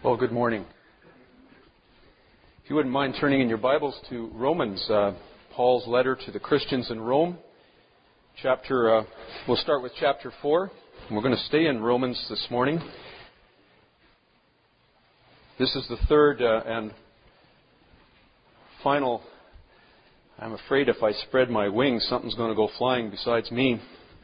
Well, good morning. If you wouldn't mind turning in your Bibles to Romans, Paul's letter to the Christians in Rome. We'll start with chapter 4. And we're going to stay in Romans this morning. This is the third and final. I'm afraid if I spread my wings, something's going to go flying besides me.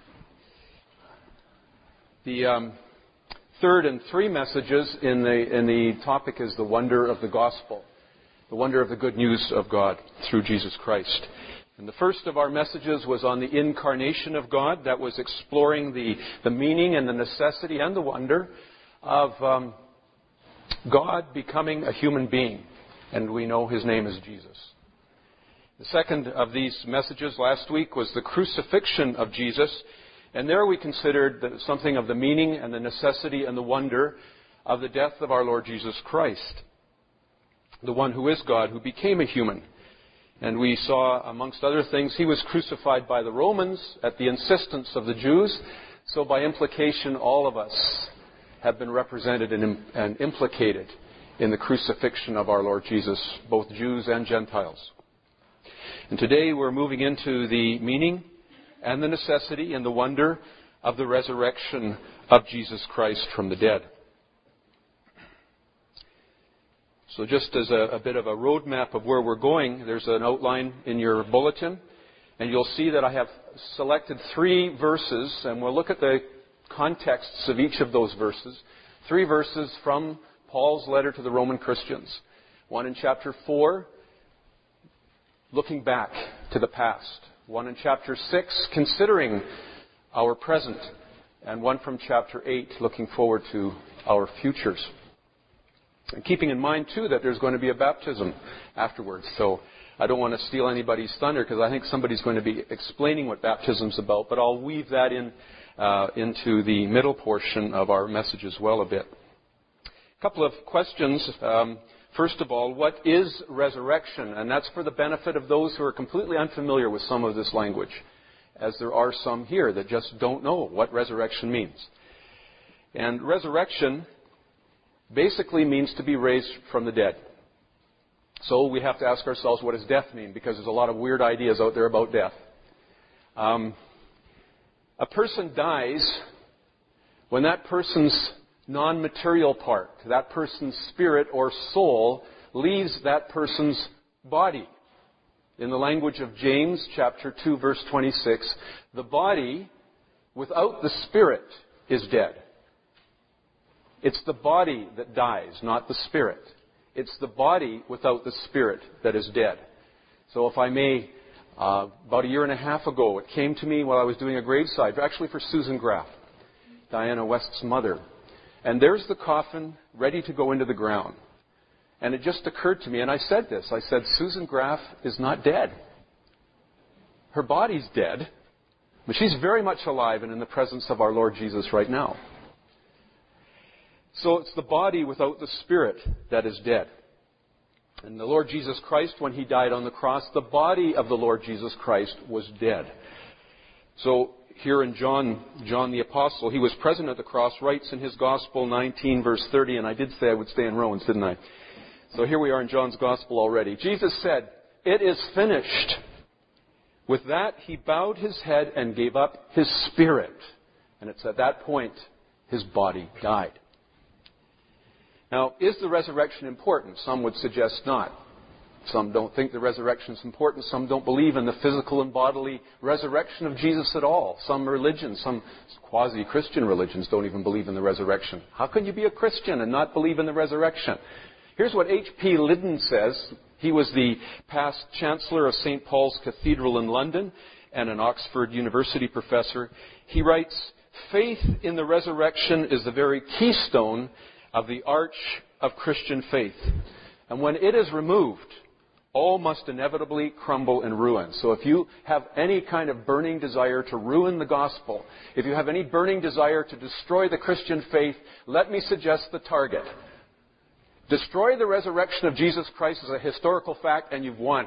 The third and three messages in the topic is the wonder of the gospel, the wonder of the good news of God through Jesus Christ. And the first of our messages was on the incarnation of God. That was exploring the meaning and the necessity and the wonder of God becoming a human being. And we know His name is Jesus. The second of these messages last week was the crucifixion of Jesus. And there we considered something of the meaning and the necessity and the wonder of the death of our Lord Jesus Christ, the one who is God, who became a human. And we saw, amongst other things, He was crucified by the Romans at the insistence of the Jews. So by implication, all of us have been represented and implicated in the crucifixion of our Lord Jesus, both Jews and Gentiles. And today we're moving into the meaning and the necessity and the wonder of the resurrection of Jesus Christ from the dead. So just as a bit of a roadmap of where we're going, there's an outline in your bulletin, and you'll see that I have selected 3 verses, and we'll look at the contexts of each of those verses. 3 verses from Paul's letter to the Roman Christians. One in chapter 4, looking back to the past. One in chapter 6, considering our present. And one from chapter 8, looking forward to our futures. And keeping in mind, too, that there's going to be a baptism afterwards. So I don't want to steal anybody's thunder, because I think somebody's going to be explaining what baptism's about. But I'll weave that into the middle portion of our message as well a bit. A couple of questions. First of all, what is resurrection? And that's for the benefit of those who are completely unfamiliar with some of this language, as there are some here that just don't know what resurrection means. And resurrection basically means to be raised from the dead. So we have to ask ourselves, what does death mean? Because there's a lot of weird ideas out there about death. A person dies when that person's non-material part, that person's spirit or soul, leaves that person's body. In the language of James chapter 2 verse 26, the body without the spirit is dead. It's the body that dies, not the spirit. It's the body without the spirit that is dead. So if I may, about a year and a half ago, it came to me while I was doing a graveside, actually for Susan Graff, Diana West's mother. And there's the coffin ready to go into the ground. And it just occurred to me, and I said this, I said, Susan Graff is not dead. Her body's dead, but she's very much alive and in the presence of our Lord Jesus right now. So it's the body without the spirit that is dead. And the Lord Jesus Christ, when He died on the cross, the body of the Lord Jesus Christ was dead. So here in John the Apostle, he was present at the cross, writes in his Gospel 19 verse 30, and I did say I would stay in Romans, didn't I? So here we are in John's Gospel already. Jesus said, "It is finished." With that, He bowed His head and gave up His spirit. And it's at that point His body died. Now, is the resurrection important? Some would suggest not. Some don't think the resurrection is important. Some don't believe in the physical and bodily resurrection of Jesus at all. Some religions, some quasi-Christian religions don't even believe in the resurrection. How can you be a Christian and not believe in the resurrection? Here's what H.P. Liddon says. He was the past Chancellor of St. Paul's Cathedral in London and an Oxford University professor. He writes, "Faith in the resurrection is the very keystone of the arch of Christian faith. And when it is removed, all must inevitably crumble and ruin." So if you have any kind of burning desire to ruin the gospel, if you have any burning desire to destroy the Christian faith, let me suggest the target. Destroy the resurrection of Jesus Christ as a historical fact, and you've won.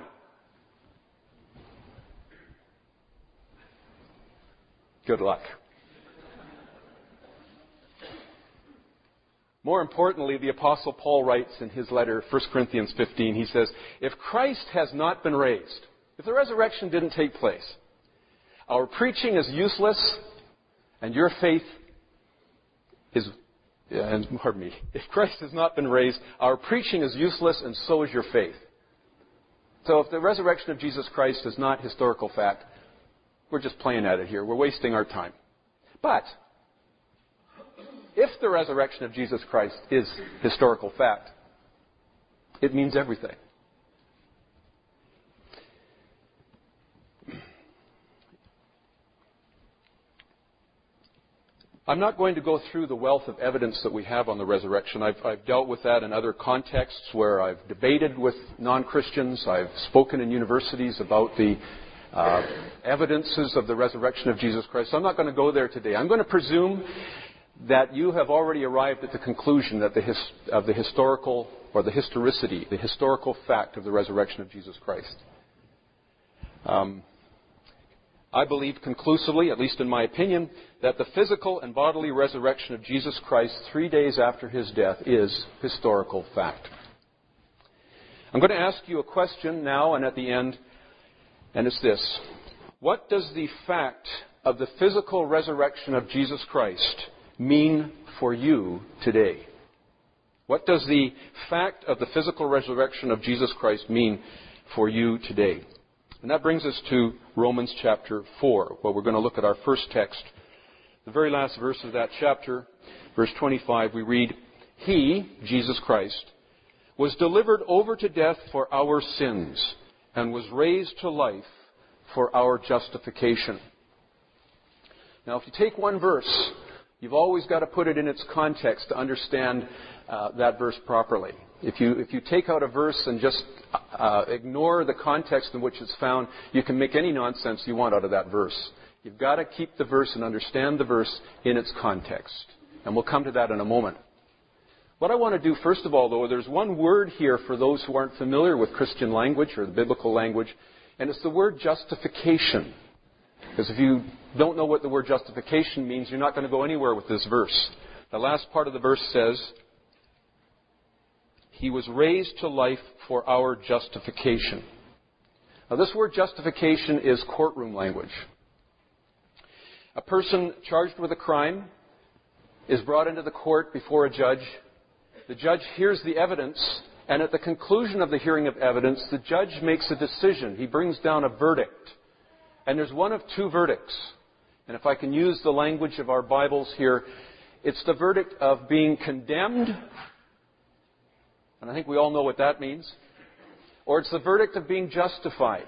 Good luck. More importantly, the Apostle Paul writes in his letter, 1 Corinthians 15, he says, if Christ has not been raised, if the resurrection didn't take place, our preaching is useless and your faith is, if Christ has not been raised, our preaching is useless and so is your faith. So if the resurrection of Jesus Christ is not historical fact, we're just playing at it here. We're wasting our time. But if the resurrection of Jesus Christ is historical fact, it means everything. I'm not going to go through the wealth of evidence that we have on the resurrection. I've dealt with that in other contexts where I've debated with non-Christians. I've spoken in universities about the evidences of the resurrection of Jesus Christ. So I'm not going to go there today. I'm going to presume that you have already arrived at the conclusion that of the historical, or the historicity, the historical fact of the resurrection of Jesus Christ. I believe conclusively, at least in my opinion, that the physical and bodily resurrection of Jesus Christ 3 days after his death is historical fact. I'm going to ask you a question now and at the end, and it's this. What does the fact of the physical resurrection of Jesus Christ mean for you today? What does the fact of the physical resurrection of Jesus Christ mean for you today? And that brings us to Romans chapter 4, where we're going to look at our first text. The very last verse of that chapter, verse 25, we read, He, Jesus Christ, was delivered over to death for our sins and was raised to life for our justification. Now, if you take one verse, you've always got to put it in its context to understand that verse properly. If you take out a verse and just ignore the context in which it's found, you can make any nonsense you want out of that verse. You've got to keep the verse and understand the verse in its context. And we'll come to that in a moment. What I want to do, first of all, though, there's one word here for those who aren't familiar with Christian language or the biblical language, and it's the word justification. Because if you don't know what the word justification means, you're not going to go anywhere with this verse. The last part of the verse says, He was raised to life for our justification. Now, this word justification is courtroom language. A person charged with a crime is brought into the court before a judge. The judge hears the evidence, and at the conclusion of the hearing of evidence, the judge makes a decision. He brings down a verdict. And there's one of two verdicts. And if I can use the language of our Bibles here, it's the verdict of being condemned, and I think we all know what that means, or it's the verdict of being justified.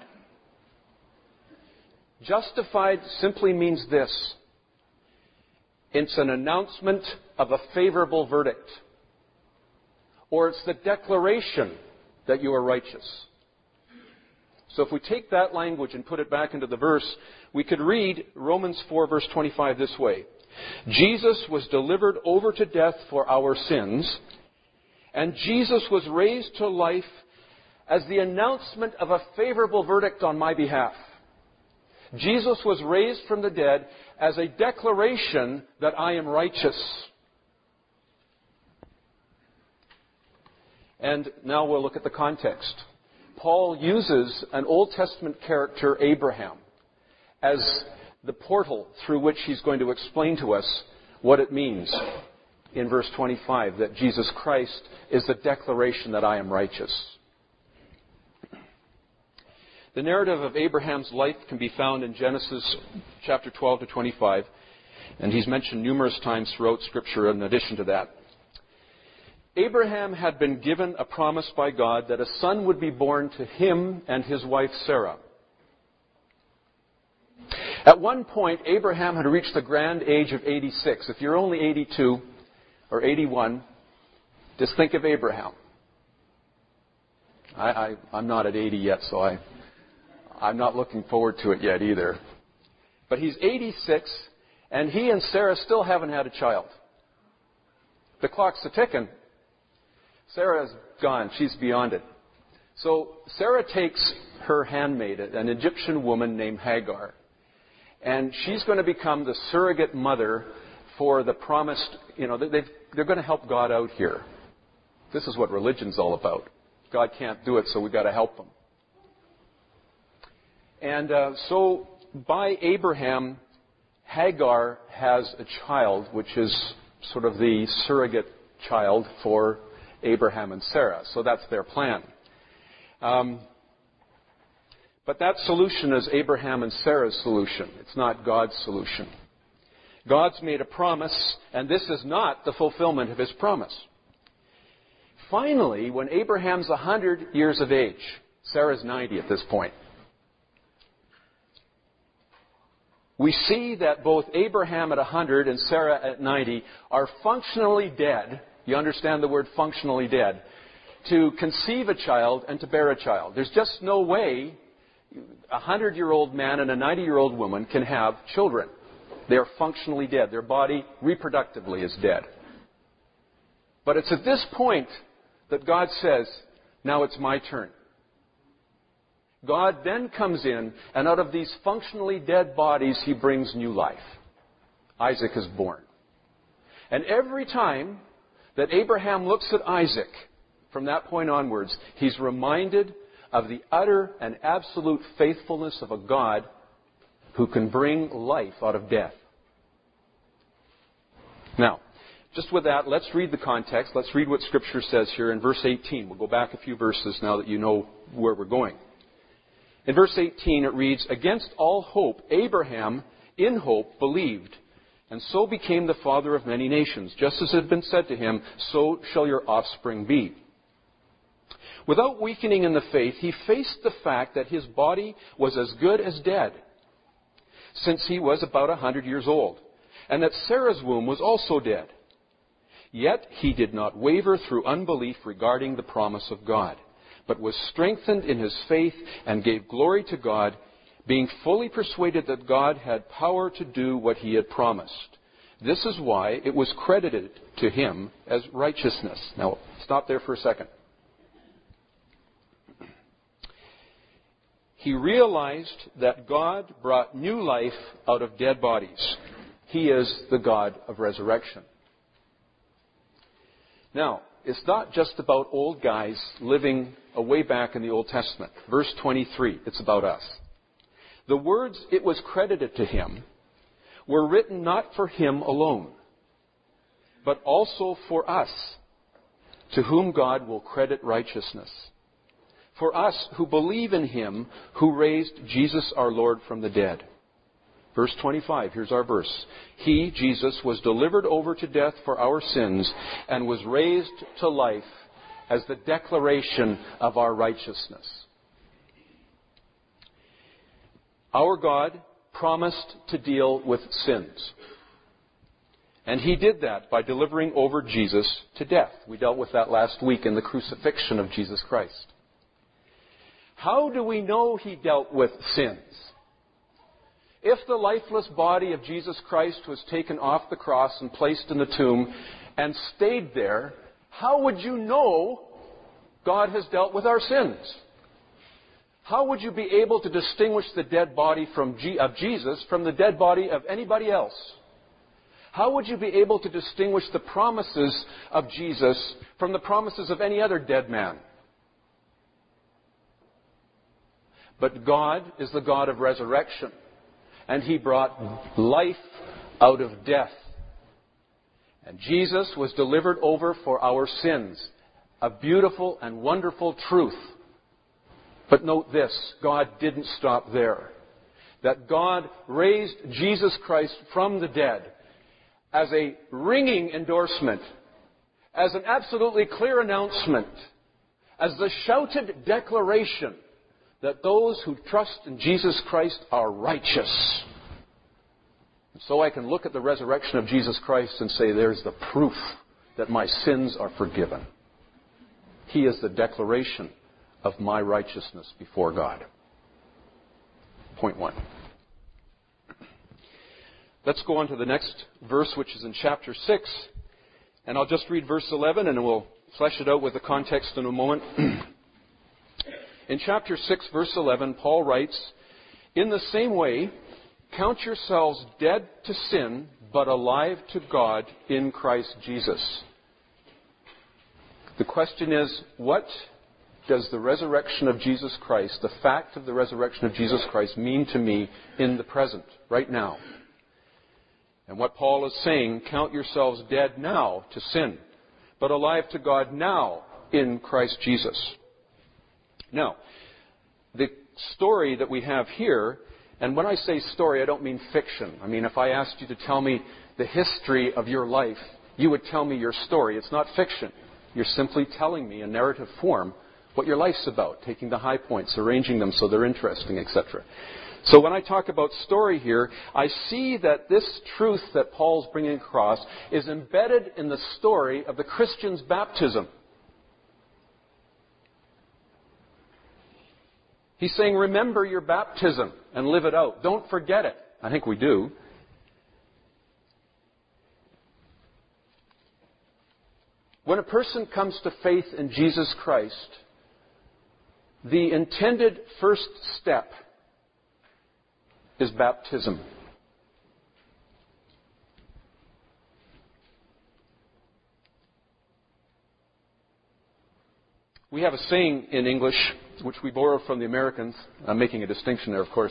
Justified simply means this. It's an announcement of a favorable verdict. Or it's the declaration that you are righteous. So if we take that language and put it back into the verse, we could read Romans 4 verse 25 this way. Jesus was delivered over to death for our sins, and Jesus was raised to life as the announcement of a favorable verdict on my behalf. Jesus was raised from the dead as a declaration that I am righteous. And now we'll look at the context. Paul uses an Old Testament character, Abraham, as the portal through which he's going to explain to us what it means in verse 25, that Jesus Christ is the declaration that I am righteous. The narrative of Abraham's life can be found in Genesis chapter 12 to 25, and he's mentioned numerous times throughout Scripture in addition to that. Abraham had been given a promise by God that a son would be born to him and his wife Sarah. At one point, Abraham had reached the grand age of 86. If you're only 82 or 81, just think of Abraham. I'm not at 80 yet, so I'm not looking forward to it yet either. But he's 86, and he and Sarah still haven't had a child. The clock's a-ticking. Sarah's gone. She's beyond it. So Sarah takes her handmaid, an Egyptian woman named Hagar, and she's going to become the surrogate mother for the promised, they're going to help God out here. This is what religion's all about. God can't do it, so we've got to help him. And so by Abraham, Hagar has a child, which is sort of the surrogate child for Abraham and Sarah. So that's their plan. But that solution is Abraham and Sarah's solution. It's not God's solution. God's made a promise, and this is not the fulfillment of his promise. Finally, when Abraham's 100 years of age, Sarah's 90 at this point, we see that both Abraham at 100 and Sarah at 90 are functionally dead. You understand the word functionally dead. To conceive a child and to bear a child. There's just no way a 100-year-old man and a 90-year-old woman can have children. They are functionally dead. Their body reproductively is dead. But it's at this point that God says, now it's my turn. God then comes in, and out of these functionally dead bodies, he brings new life. Isaac is born. And every time that Abraham looks at Isaac, from that point onwards, he's reminded of the utter and absolute faithfulness of a God who can bring life out of death. Now, just with that, let's read the context. Let's read what Scripture says here in verse 18. We'll go back a few verses now that you know where we're going. In verse 18 it reads, "Against all hope, Abraham in hope believed, and so became the father of many nations. Just as it had been said to him, so shall your offspring be." Without weakening in the faith, he faced the fact that his body was as good as dead, since he was about 100 years old, and that Sarah's womb was also dead. Yet he did not waver through unbelief regarding the promise of God, but was strengthened in his faith and gave glory to God, being fully persuaded that God had power to do what he had promised. This is why it was credited to him as righteousness. Now, stop there for a second. He realized that God brought new life out of dead bodies. He is the God of resurrection. Now, it's not just about old guys living way back in the Old Testament. Verse 23, it's about us. The words, "it was credited to him," were written not for him alone, but also for us, to whom God will credit righteousness. For us who believe in him who raised Jesus our Lord from the dead. Verse 25, here's our verse. "He, Jesus, was delivered over to death for our sins and was raised to life as the declaration of our righteousness." Our God promised to deal with sins. And he did that by delivering over Jesus to death. We dealt with that last week in the crucifixion of Jesus Christ. How do we know he dealt with sins? If the lifeless body of Jesus Christ was taken off the cross and placed in the tomb and stayed there, how would you know God has dealt with our sins? How would you be able to distinguish the dead body of Jesus from the dead body of anybody else? How would you be able to distinguish the promises of Jesus from the promises of any other dead man? But God is the God of resurrection, and he brought life out of death. And Jesus was delivered over for our sins, a beautiful and wonderful truth. But note this, God didn't stop there. That God raised Jesus Christ from the dead as a ringing endorsement, as an absolutely clear announcement, as the shouted declaration that those who trust in Jesus Christ are righteous. And so I can look at the resurrection of Jesus Christ and say, there's the proof that my sins are forgiven. He is the declaration of my righteousness before God. Point one. Let's go on to the next verse, which is in chapter 6. And I'll just read verse 11, and we'll flesh it out with the context in a moment. In chapter 6, verse 11, Paul writes, "In the same way, Count yourselves dead to sin, but alive to God in Christ Jesus. The question is, what does the resurrection of Jesus Christ, the fact of the resurrection of Jesus Christ, mean to me in the present, right now? And what Paul is saying, count yourselves dead now to sin, but alive to God now in Christ Jesus. Now, the story that we have here, and when I say story, I don't mean fiction. I mean, if I asked you to tell me the history of your life, you would tell me your story. It's not fiction. You're simply telling me in narrative form what your life's about, taking the high points, arranging them so they're interesting, etc. So when I talk about story here, I see that this truth that Paul's bringing across is embedded in the story of the Christian's baptism. He's saying, remember your baptism and live it out. Don't forget it. I think we do. When a person comes to faith in Jesus Christ, the intended first step is baptism. We have a saying in English, which we borrow from the Americans. I'm making a distinction there, of course.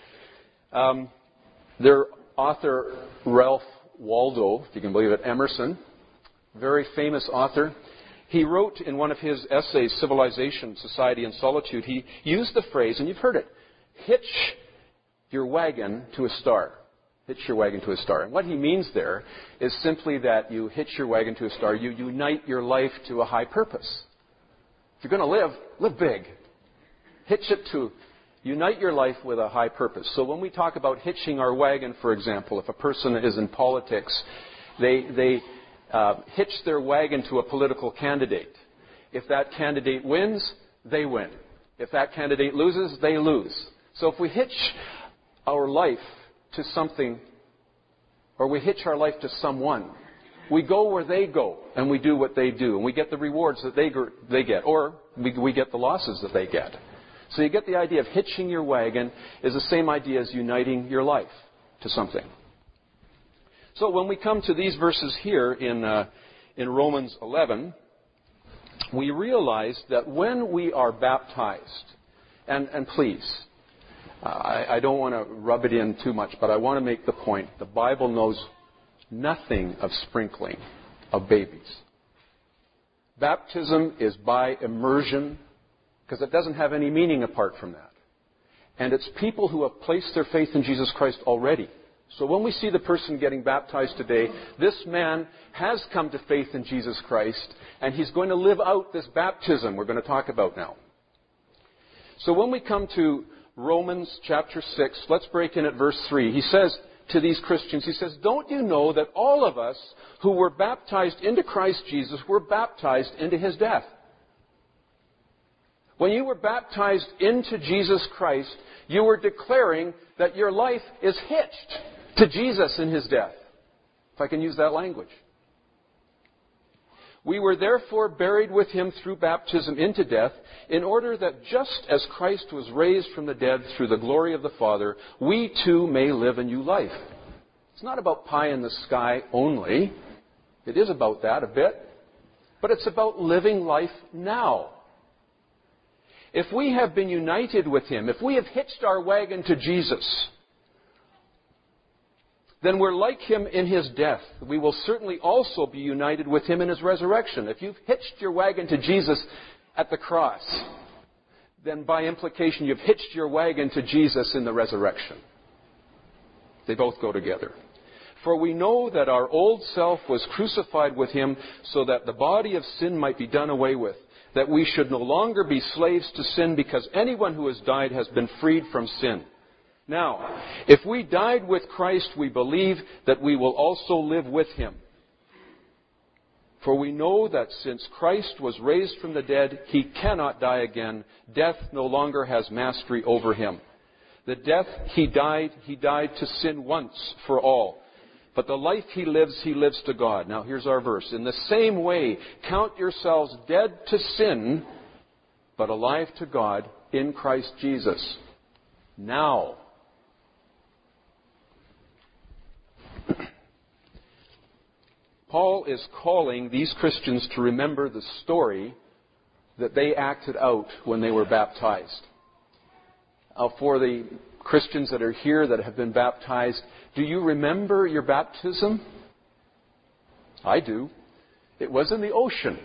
Their author, Ralph Waldo, if you can believe it, Emerson, very famous author, he wrote in one of his essays, Civilization, Society, and Solitude, he used the phrase, and you've heard it, hitch your wagon to a star. Hitch your wagon to a star. And what he means there is simply that you hitch your wagon to a star, you unite your life to a high purpose. If you're going to live big. Hitch it to unite your life with a high purpose. So when we talk about hitching our wagon, for example, if a person is in politics, they hitch their wagon to a political candidate. If that candidate wins, they win. If that candidate loses, they lose. So if we hitch our life to something, or we hitch our life to someone, we go where they go, and we do what they do, and we get the rewards that they get, or we get the losses that they get. So you get the idea of hitching your wagon is the same idea as uniting your life to something. So when we come to these verses here in Romans 11, we realize that when we are baptized, and please, I don't want to rub it in too much, but I want to make the point. The Bible knows nothing of sprinkling of babies. Baptism is by immersion, because it doesn't have any meaning apart from that. And it's people who have placed their faith in Jesus Christ already. So when we see the person getting baptized today, this man has come to faith in Jesus Christ, and he's going to live out this baptism we're going to talk about now. So when we come to Romans chapter 6, let's break in at verse 3. He says to these Christians, he says, don't you know that all of us who were baptized into Christ Jesus were baptized into his death? When you were baptized into Jesus Christ, you were declaring that your life is hitched to Jesus in his death, if I can use that language. We were therefore buried with him through baptism into death, in order that just as Christ was raised from the dead through the glory of the Father, we too may live a new life. It's not about pie in the sky only. It is about that a bit. But it's about living life now. If we have been united with him, if we have hitched our wagon to Jesus, then we're like him in his death. We will certainly also be united with him in his resurrection. If you've hitched your wagon to Jesus at the cross, then by implication you've hitched your wagon to Jesus in the resurrection. They both go together. For we know that our old self was crucified with him so that the body of sin might be done away with, that we should no longer be slaves to sin, because anyone who has died has been freed from sin. Now, if we died with Christ, we believe that we will also live with him. For we know that since Christ was raised from the dead, he cannot die again. Death no longer has mastery over him. The death he died to sin once for all. But the life he lives to God. Now here's our verse. In the same way, count yourselves dead to sin, but alive to God in Christ Jesus. Now. Paul is calling these Christians to remember the story that they acted out when they were baptized. For the Christians that are here that have been baptized, do you remember your baptism? I do. It was in the ocean.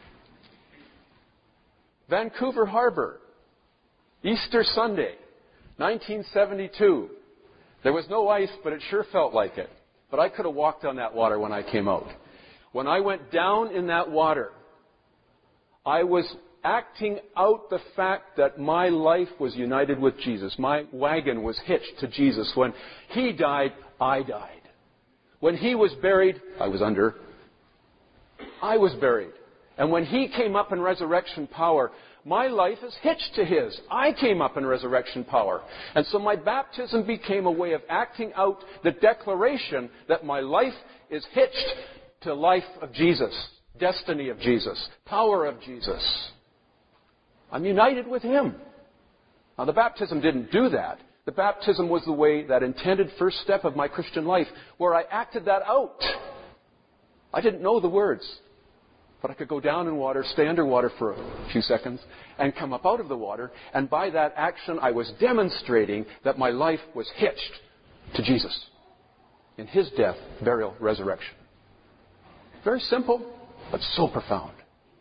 Vancouver Harbor, Easter Sunday, 1972. There was no ice, but it sure felt like it. But I could have walked on that water when I came out. When I went down in that water, I was acting out the fact that my life was united with Jesus. My wagon was hitched to Jesus. When He died, I died. When He was buried, I was under. I was buried. And when He came up in resurrection power, my life is hitched to His. I came up in resurrection power. And so my baptism became a way of acting out the declaration that my life is hitched to life of Jesus, destiny of Jesus, power of Jesus. I'm united with Him. Now, the baptism didn't do that. The baptism was the way, that intended first step of my Christian life, where I acted that out. I didn't know the words. But I could go down in water, stay underwater for a few seconds, and come up out of the water. And by that action, I was demonstrating that my life was hitched to Jesus in His death, burial, resurrection. Very simple, but so profound.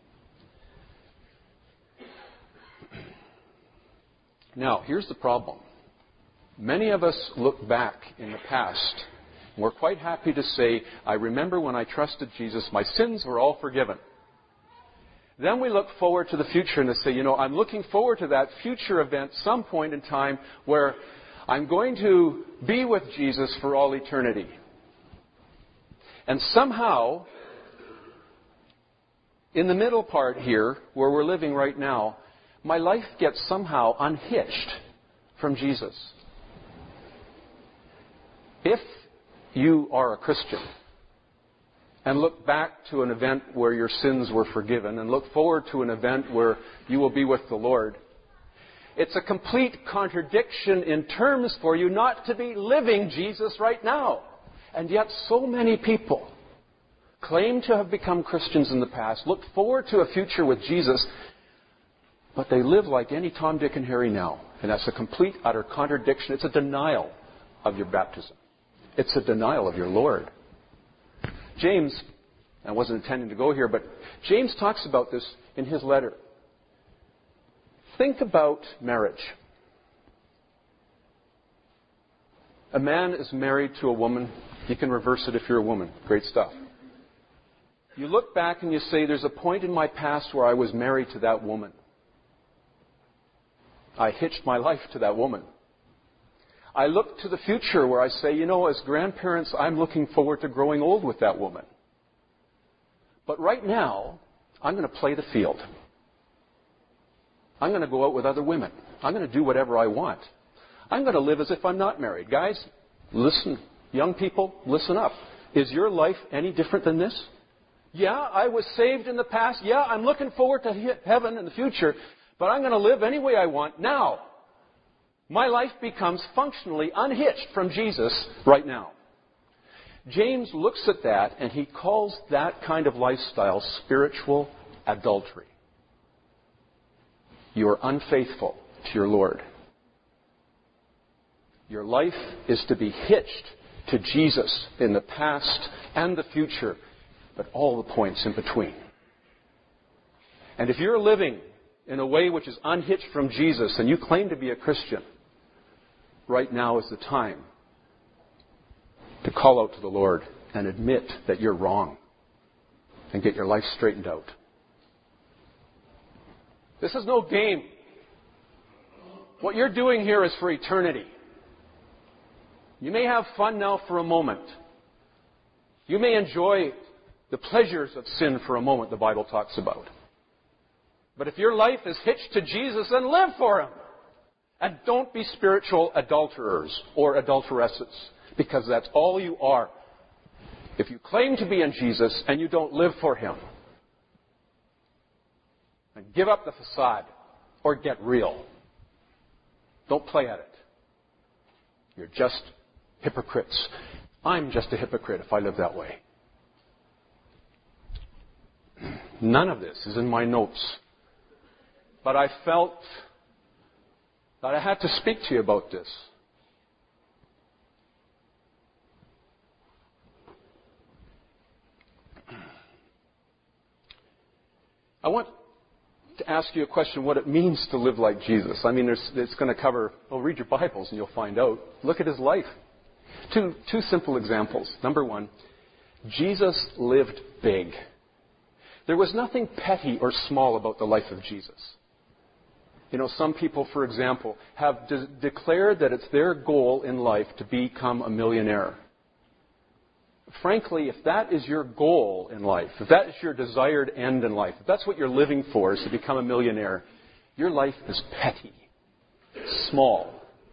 Now, here's the problem. Many of us look back in the past. We're quite happy to say, I remember when I trusted Jesus, my sins were all forgiven. Then we look forward to the future and say, I'm looking forward to that future event, some point in time where I'm going to be with Jesus for all eternity. And somehow, in the middle part here, where we're living right now, my life gets somehow unhitched from Jesus. If you are a Christian, and look back to an event where your sins were forgiven, and look forward to an event where you will be with the Lord, it's a complete contradiction in terms for you not to be living Jesus right now. And yet so many people claim to have become Christians in the past, look forward to a future with Jesus, but they live like any Tom, Dick, and Harry now. And that's a complete, utter contradiction. It's a denial of your baptism. It's a denial of your Lord. James, I wasn't intending to go here, but James talks about this in his letter. Think about marriage. A man is married to a woman. You can reverse it if you're a woman. Great stuff. You look back and you say, there's a point in my past where I was married to that woman. I hitched my life to that woman. I look to the future where I say, as grandparents, I'm looking forward to growing old with that woman. But right now, I'm going to play the field. I'm going to go out with other women. I'm going to do whatever I want. I'm going to live as if I'm not married. Guys, listen. Young people, listen up. Is your life any different than this? Yeah, I was saved in the past. Yeah, I'm looking forward to heaven in the future. But I'm going to live any way I want now. My life becomes functionally unhitched from Jesus right now. James looks at that and he calls that kind of lifestyle spiritual adultery. You are unfaithful to your Lord. Your life is to be hitched to Jesus in the past and the future, but all the points in between. And if you're living in a way which is unhitched from Jesus and you claim to be a Christian, right now is the time to call out to the Lord and admit that you're wrong and get your life straightened out. This is no game. What you're doing here is for eternity. You may have fun now for a moment. You may enjoy the pleasures of sin for a moment, the Bible talks about. But if your life is hitched to Jesus, then live for Him. And don't be spiritual adulterers or adulteresses, because that's all you are. If you claim to be in Jesus and you don't live for Him, then give up the facade or get real. Don't play at it. You're just hypocrites. I'm just a hypocrite if I live that way. None of this is in my notes. But I felt that I had to speak to you about this. I want to ask you a question, what it means to live like Jesus. I mean, it's going to cover, read your Bibles and you'll find out. Look at his life. Two simple examples. Number one, Jesus lived big. There was nothing petty or small about the life of Jesus. You know, some people, for example, have declared that it's their goal in life to become a millionaire. Frankly, if that is your goal in life, if that is your desired end in life, if that's what you're living for, is to become a millionaire, your life is petty, small.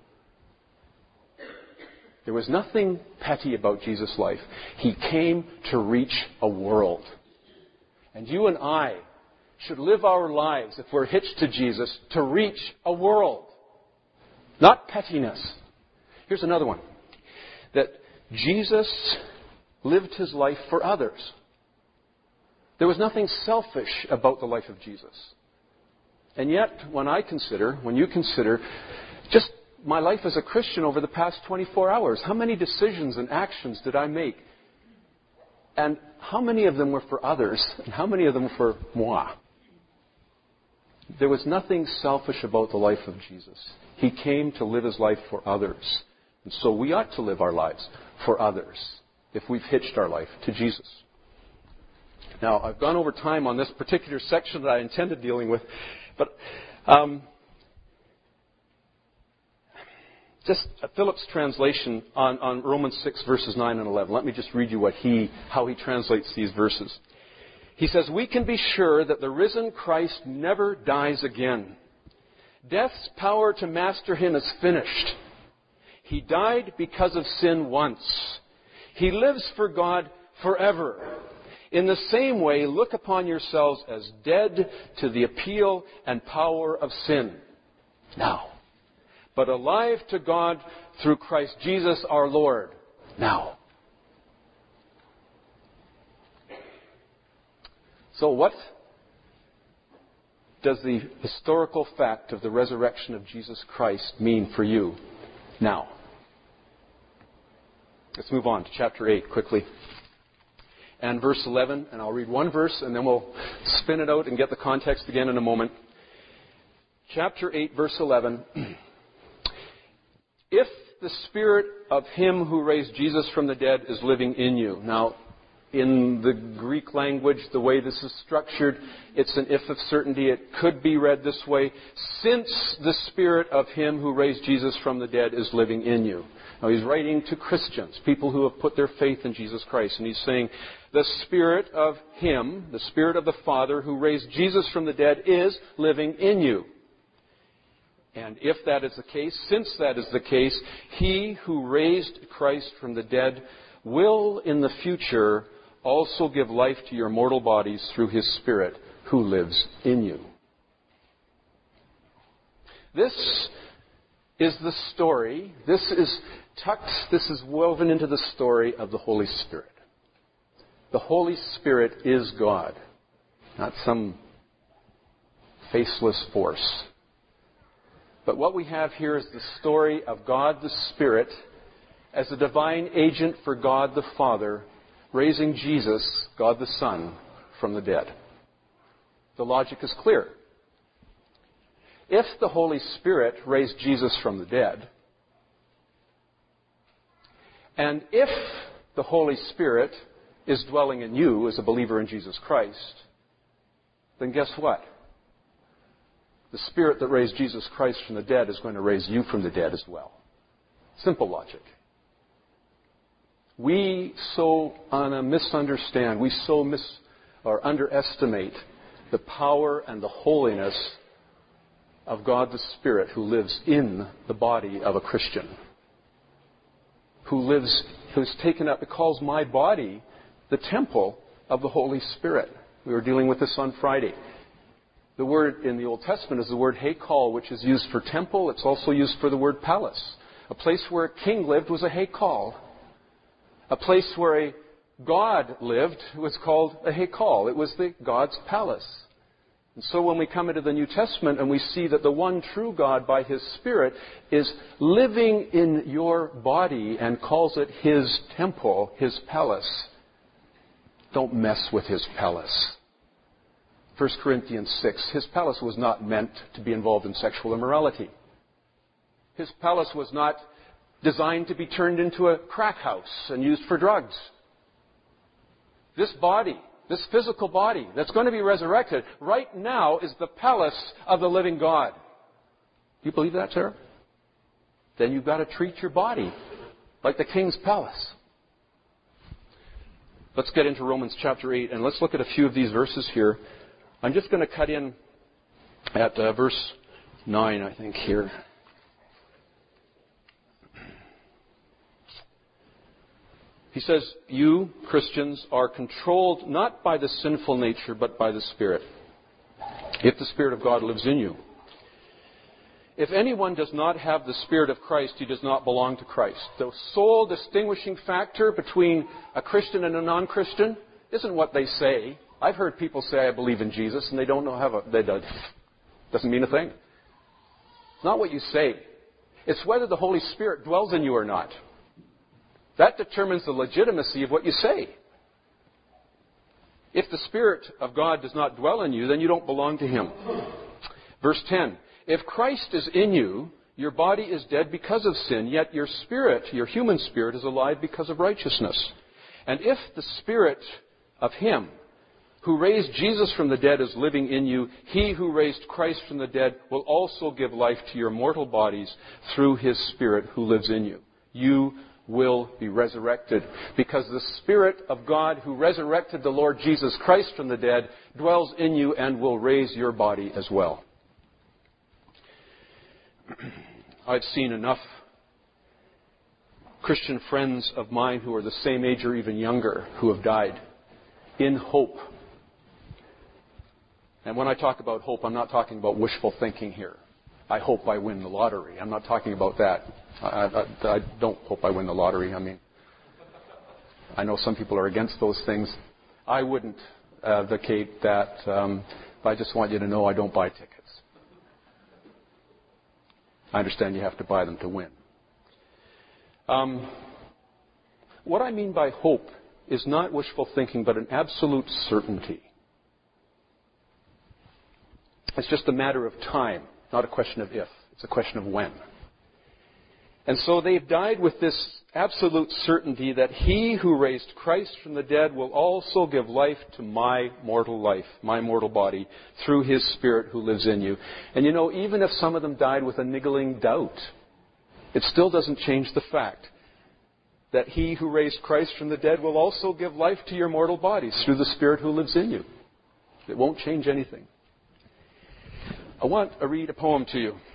There was nothing petty about Jesus' life. He came to reach a world. And you and I should live our lives, if we're hitched to Jesus, to reach a world. Not pettiness. Here's another one. That Jesus lived his life for others. There was nothing selfish about the life of Jesus. And yet, when you consider just my life as a Christian over the past 24 hours, how many decisions and actions did I make? And how many of them were for others? And how many of them were for moi? There was nothing selfish about the life of Jesus. He came to live his life for others. And so we ought to live our lives for others if we've hitched our life to Jesus. Now, I've gone over time on this particular section that I intended dealing with, but just Philip's translation on Romans 6, verses 9 and 11. Let me just read you how he translates these verses. He says, "We can be sure that the risen Christ never dies again. Death's power to master him is finished. He died because of sin once. He lives for God forever. In the same way, look upon yourselves as dead to the appeal and power of sin now, but alive to God through Christ Jesus our Lord now." So what does the historical fact of the resurrection of Jesus Christ mean for you now? Let's move on to chapter 8 quickly. And verse 11, and I'll read one verse and then we'll spin it out and get the context again in a moment. Chapter 8, verse 11. If the Spirit of Him who raised Jesus from the dead is living in you. Now, in the Greek language, the way this is structured, it's an if of certainty. It could be read this way: since the Spirit of Him who raised Jesus from the dead is living in you. Now, he's writing to Christians, people who have put their faith in Jesus Christ. And he's saying, the Spirit of Him, the Spirit of the Father who raised Jesus from the dead is living in you. And if that is the case, since that is the case, He who raised Christ from the dead will in the future also give life to your mortal bodies through His Spirit who lives in you. This is the story. This is woven into the story of the Holy Spirit. The Holy Spirit is God, not some faceless force. But what we have here is the story of God the Spirit as a divine agent for God the Father, raising Jesus, God the Son, from the dead. The logic is clear. If the Holy Spirit raised Jesus from the dead, and if the Holy Spirit is dwelling in you as a believer in Jesus Christ, then guess what? The Spirit that raised Jesus Christ from the dead is going to raise you from the dead as well. Simple logic. We so misunderstand, we so underestimate the power and the holiness of God the Spirit who lives in the body of a Christian. Who's taken up, it calls my body the temple of the Holy Spirit. We were dealing with this on Friday. The word in the Old Testament is the word heikal, which is used for temple. It's also used for the word palace. A place where a king lived was a heikal. A place where a God lived was called a Hekal. It was God's palace. And so when we come into the New Testament and we see that the one true God by His Spirit is living in your body and calls it His temple, His palace, don't mess with His palace. 1 Corinthians 6, His palace was not meant to be involved in sexual immorality. His palace was not designed to be turned into a crack house and used for drugs. This body, this physical body that's going to be resurrected right now is the palace of the living God. Do you believe that, Sarah? Then you've got to treat your body like the king's palace. Let's get into Romans chapter 8 and let's look at a few of these verses here. I'm just going to cut in at verse 9, I think, here. He says, you, Christians, are controlled not by the sinful nature, but by the Spirit, if the Spirit of God lives in you. If anyone does not have the Spirit of Christ, he does not belong to Christ. The sole distinguishing factor between a Christian and a non-Christian isn't what they say. I've heard people say, I believe in Jesus, and they don't know how doesn't mean a thing. It's not what you say. It's whether the Holy Spirit dwells in you or not. That determines the legitimacy of what you say. If the Spirit of God does not dwell in you, then you don't belong to Him. Verse 10, if Christ is in you, your body is dead because of sin, yet your spirit, your human spirit, is alive because of righteousness. And if the Spirit of Him who raised Jesus from the dead is living in you, He who raised Christ from the dead will also give life to your mortal bodies through His Spirit who lives in you. You will be resurrected because the Spirit of God who resurrected the Lord Jesus Christ from the dead dwells in you and will raise your body as well. I've seen enough Christian friends of mine who are the same age or even younger who have died in hope. And when I talk about hope, I'm not talking about wishful thinking here. I hope I win the lottery. I'm not talking about that. I don't hope I win the lottery. I mean, I know some people are against those things. I wouldn't advocate that. But I just want you to know I don't buy tickets. I understand you have to buy them to win. What I mean by hope is not wishful thinking, but an absolute certainty. It's just a matter of time, not a question of if. It's a question of when. And so they've died with this absolute certainty that He who raised Christ from the dead will also give life to my mortal life, my mortal body, through His Spirit who lives in you. And you know, even if some of them died with a niggling doubt, it still doesn't change the fact that He who raised Christ from the dead will also give life to your mortal bodies through the Spirit who lives in you. It won't change anything. I want to read a poem to you.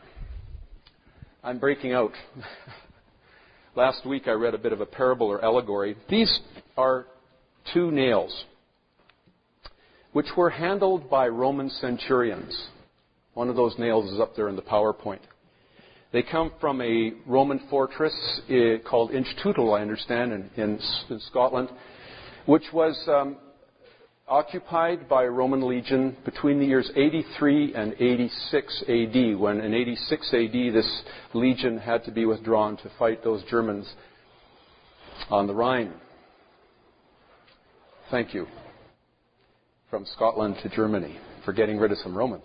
I'm breaking out. Last week I read a bit of a parable or allegory. These are 2 nails which were handled by Roman centurions. One of those nails is up there in the PowerPoint. They come from a Roman fortress called Inchtuttel, I understand, in Scotland, which was occupied by a Roman legion between the years 83 and 86 AD, when in 86 AD this legion had to be withdrawn to fight those Germans on the Rhine. Thank you. From Scotland to Germany for getting rid of some Romans.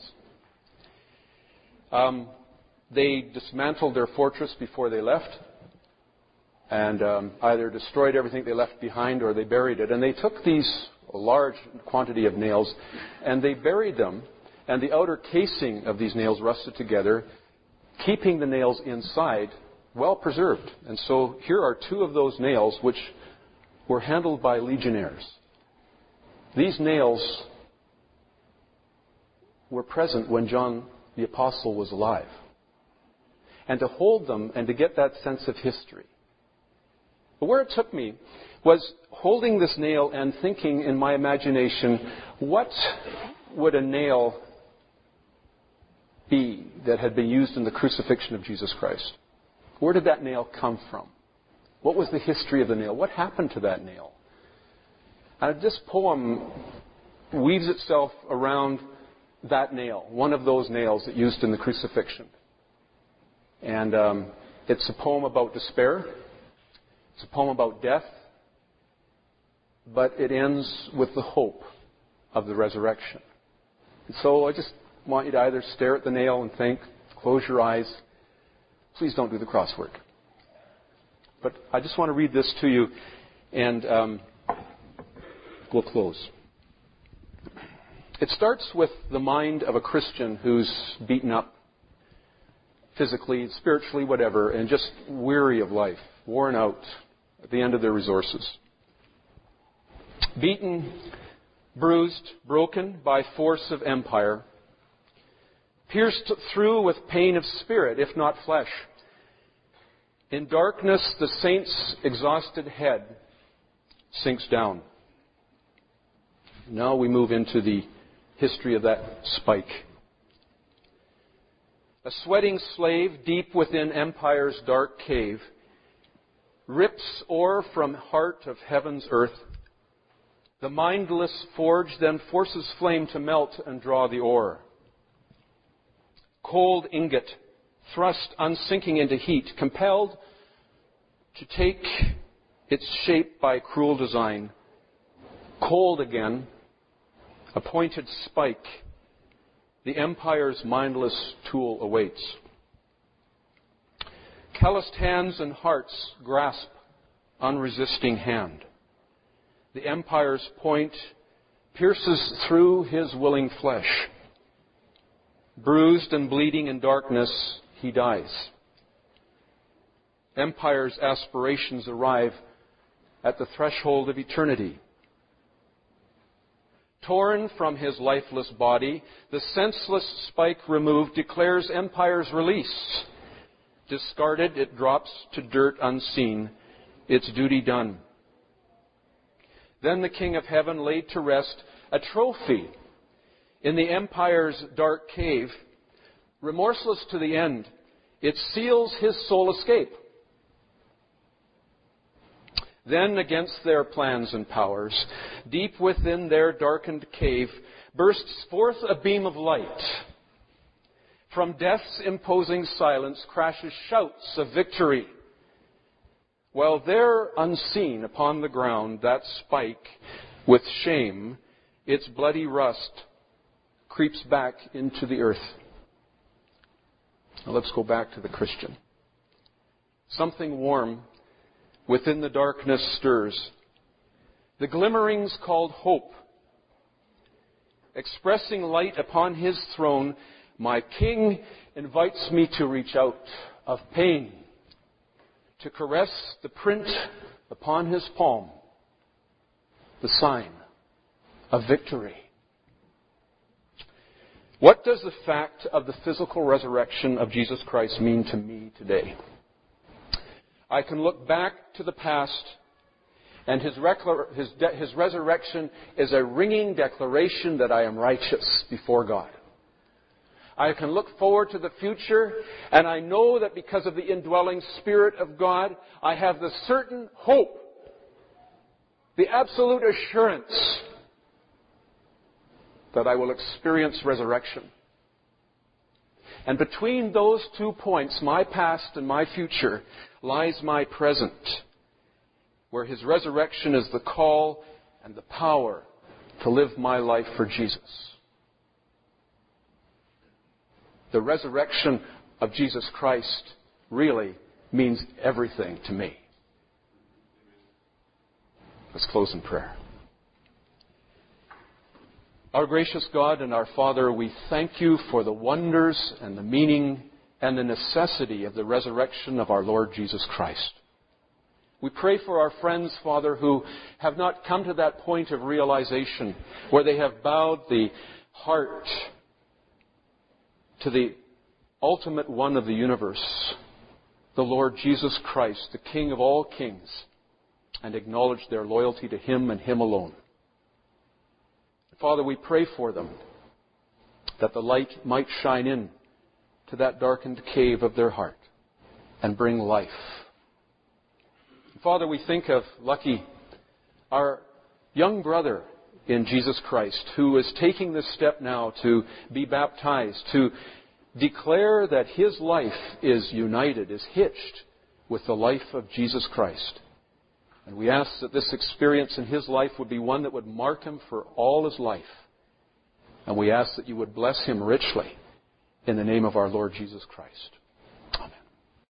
They dismantled their fortress before they left and either destroyed everything they left behind or they buried it. And they took a large quantity of nails, and they buried them, and the outer casing of these nails rusted together, keeping the nails inside well preserved. And so here are 2 of those nails which were handled by legionnaires. These nails were present when John the Apostle was alive. And to hold them and to get that sense of history. But where it took me was holding this nail and thinking in my imagination, what would a nail be that had been used in the crucifixion of Jesus Christ? Where did that nail come from? What was the history of the nail? What happened to that nail? This poem weaves itself around that nail, one of those nails that used in the crucifixion. And it's a poem about despair. It's a poem about death. But it ends with the hope of the resurrection. And so I just want you to either stare at the nail and think, close your eyes. Please don't do the crossword. But I just want to read this to you, and we'll close. It starts with the mind of a Christian who's beaten up physically, spiritually, whatever, and just weary of life, worn out at the end of their resources. Beaten, bruised, broken by force of empire, pierced through with pain of spirit, if not flesh. In darkness, the saint's exhausted head sinks down. Now we move into the history of that spike. A sweating slave deep within empire's dark cave rips ore from heart of heaven's earth. The mindless forge then forces flame to melt and draw the ore. Cold ingot, thrust unsinking into heat, compelled to take its shape by cruel design. Cold again, a pointed spike, the empire's mindless tool awaits. Calloused hands and hearts grasp unresisting hand. The empire's point pierces through his willing flesh. Bruised and bleeding in darkness, he dies. Empire's aspirations arrive at the threshold of eternity. Torn from his lifeless body, the senseless spike removed declares empire's release. Discarded, it drops to dirt unseen, its duty done. Then the King of Heaven laid to rest a trophy in the empire's dark cave. Remorseless to the end, it seals his sole escape. Then against their plans and powers, deep within their darkened cave, bursts forth a beam of light. From death's imposing silence crashes shouts of victory. While there unseen upon the ground, that spike, with shame, its bloody rust, creeps back into the earth. Now let's go back to the Christian. Something warm within the darkness stirs. The glimmerings called hope. Expressing light upon his throne, my King invites me to reach out of pain, to caress the print upon his palm, the sign of victory. What does the fact of the physical resurrection of Jesus Christ mean to me today? I can look back to the past, and his resurrection is a ringing declaration that I am righteous before God. I can look forward to the future, and I know that because of the indwelling Spirit of God, I have the certain hope, the absolute assurance that I will experience resurrection. And between those 2 points, my past and my future, lies my present, where his resurrection is the call and the power to live my life for Jesus. The resurrection of Jesus Christ really means everything to me. Let's close in prayer. Our gracious God and our Father, we thank you for the wonders and the meaning and the necessity of the resurrection of our Lord Jesus Christ. We pray for our friends, Father, who have not come to that point of realization where they have bowed the heart to the ultimate one of the universe, the Lord Jesus Christ, the King of all kings, and acknowledged their loyalty to Him and Him alone. Father, we pray for them that the light might shine in to that darkened cave of their heart and bring life. Father, we think of Lucky, our young brother in Jesus Christ who is taking this step now to be baptized, to declare that his life is united, is hitched with the life of Jesus Christ. And we ask that this experience in his life would be one that would mark him for all his life. And we ask that you would bless him richly in the name of our Lord Jesus Christ.